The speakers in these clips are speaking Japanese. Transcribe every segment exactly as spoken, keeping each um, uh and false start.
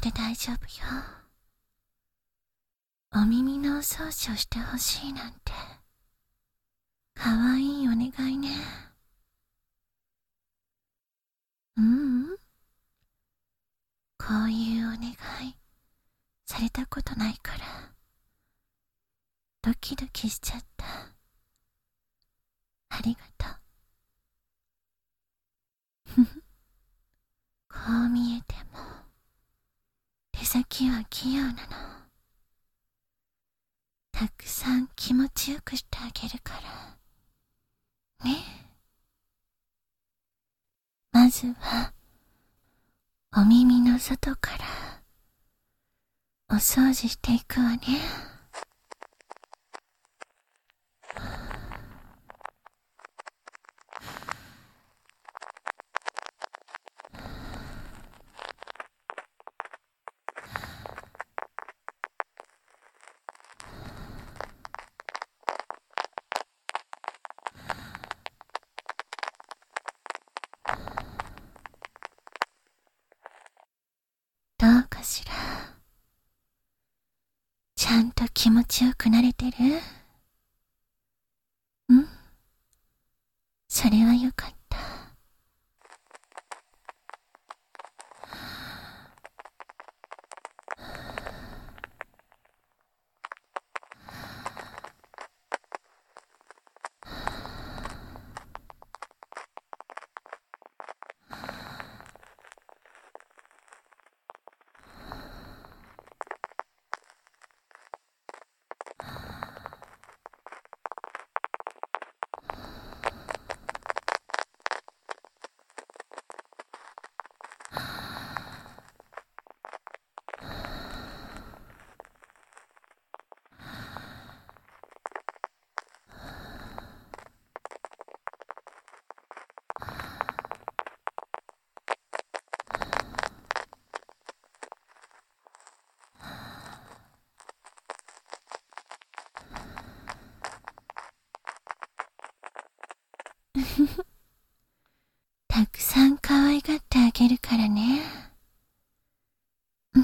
で大丈夫よ。お耳のお掃除をしてほしいなんて、かわいいお願いね。ううん。こういうお願い、されたことないから、ドキドキしちゃった。ありがとう。ふふ。こう見えても、手先は器用なの。たくさん気持ちよくしてあげるから。ね。まずは、お耳の外から、お掃除していくわね。どうかしら。ちゃんと気持ちよくなれてる？うん？それはよかった。たくさん可愛がってあげるからね。うん。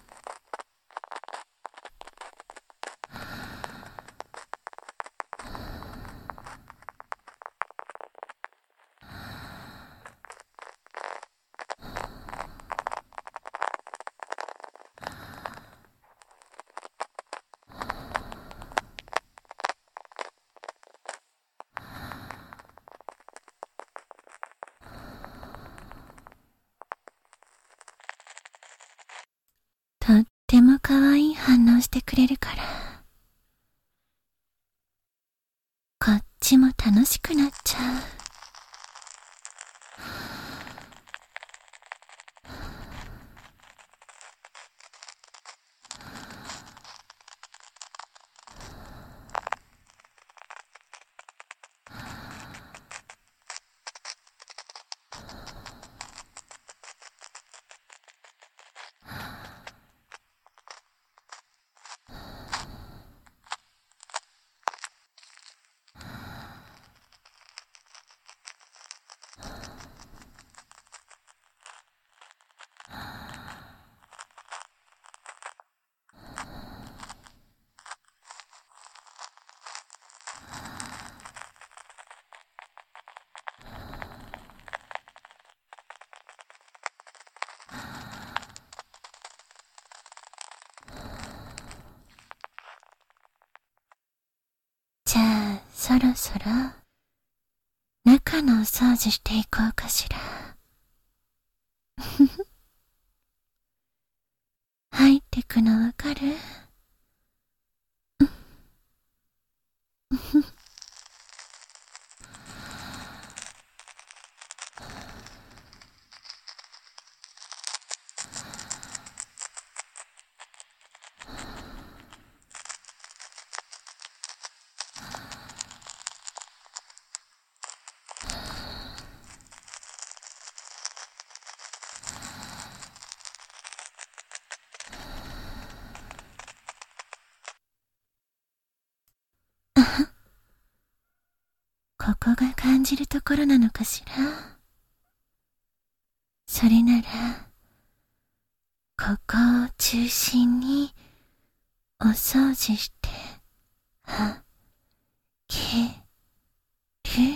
とっても可愛い反応してくれるから、こっちも楽しくなっちゃう。じゃあ、そろそろ、中のお掃除していこうかしら。ふふ。入ってくのわかる？ふふ。ここが感じるところなのかしら。それなら、ここを中心にお掃除してあげる。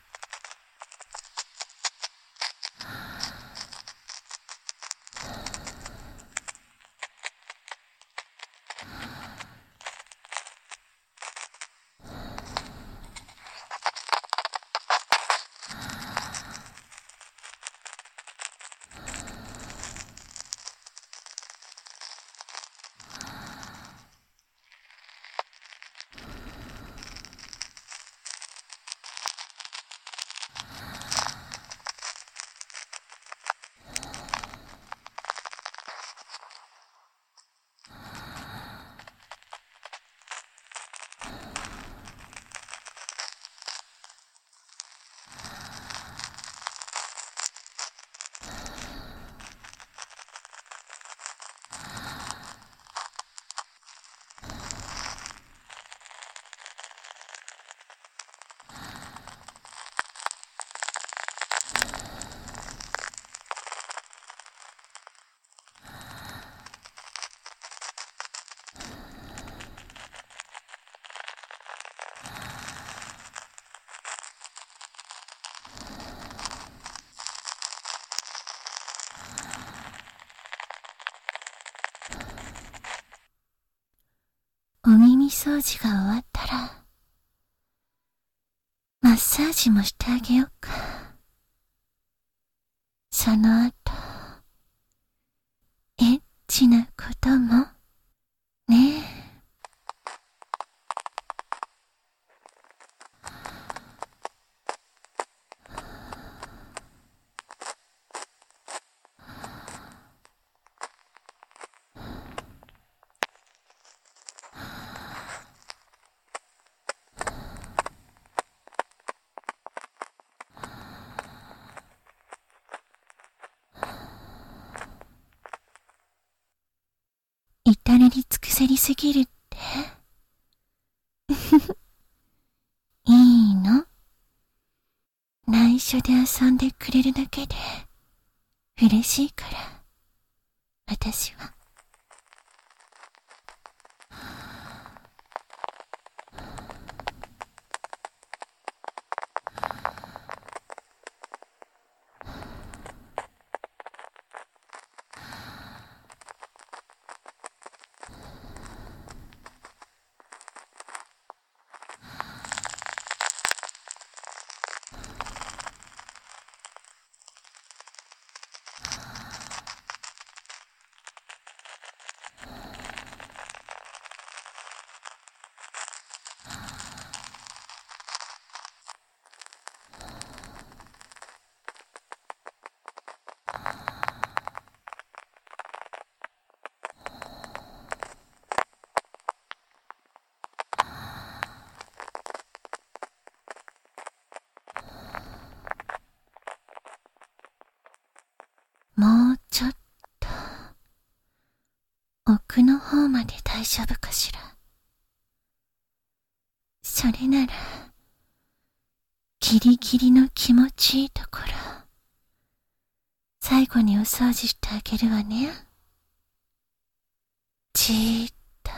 お耳掃除が終わったらマッサージもしてあげようか。その後エッチなこともねえ。至れり尽くせりすぎるっていいの？内緒で遊んでくれるだけで嬉しいから、私は。もうちょっと奥の方まで大丈夫かしら。それならギリギリの気持ちいいところ最後にお掃除してあげるわね。じーっと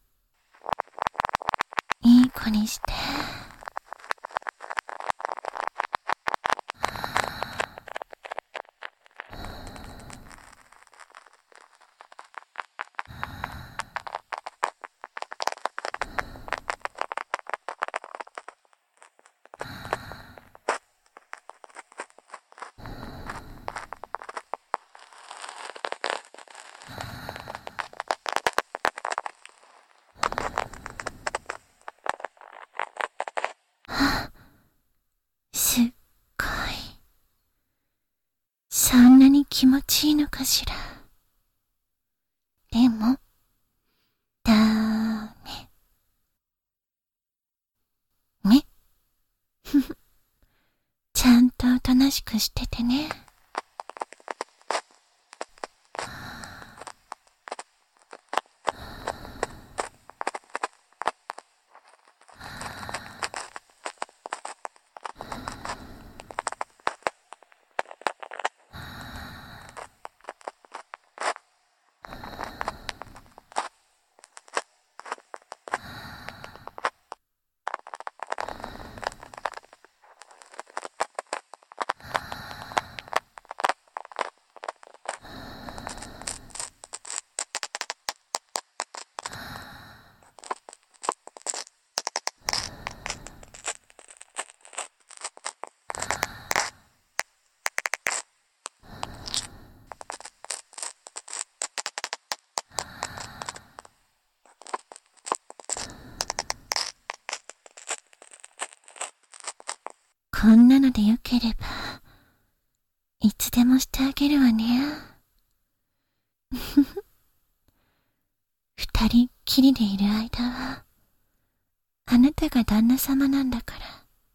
いい子にして。すっごい。そんなに気持ちいいのかしら。でもダメね。ふふちゃんとおとなしくしててね。 んなのでよければ、いつでもしてあげるわね。二人っきりでいる間は、あなたが旦那様なんだから。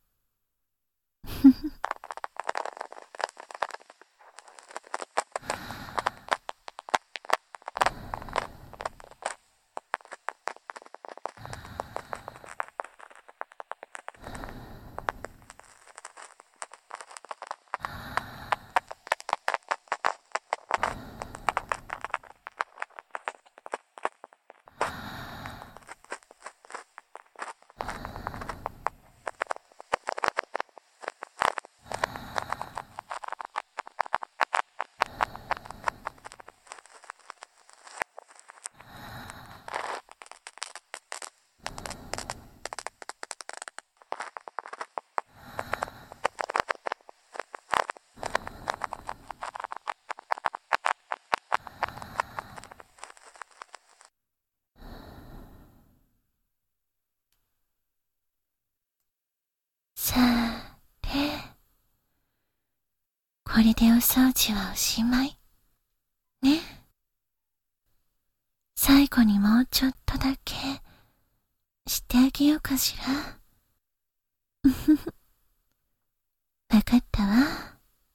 さて、これでお掃除はおしまい。ね。最後にもうちょっとだけしてあげようかしら。わかったわ。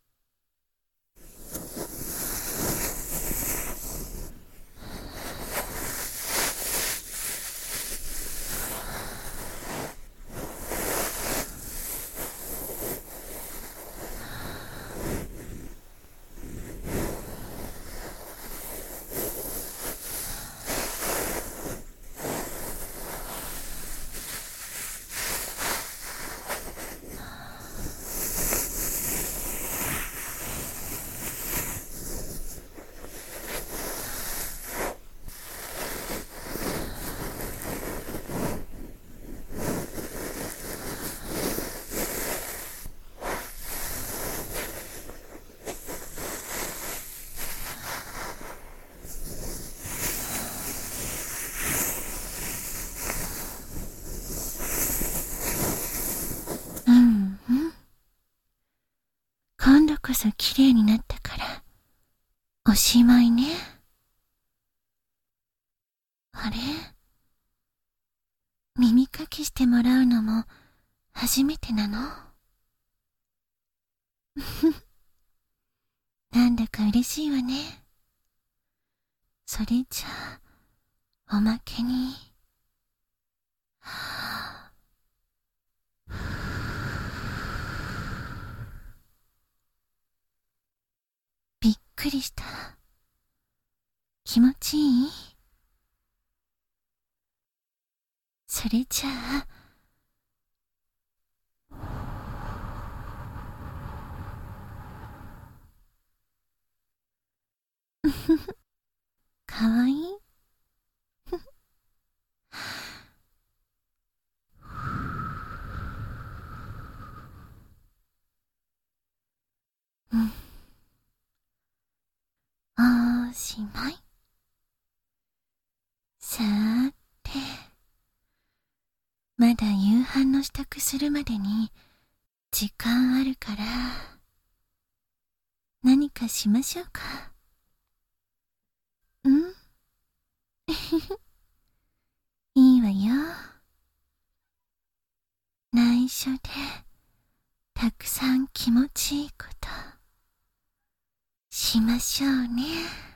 うんうん。今度こそ綺麗になったから、おしまいね。あれ？耳かきしてもらうのも初めてなの？なんだか嬉しいわね。それじゃあ、おまけに。びっくりした。気持ちいい？それじゃあ、かわいい？うん。おしまい。さーて、まだ夕飯の支度するまでに時間あるから、何かしましょうか。うん？いいわよ。内緒で、たくさん気持ちいいこと、しましょうね。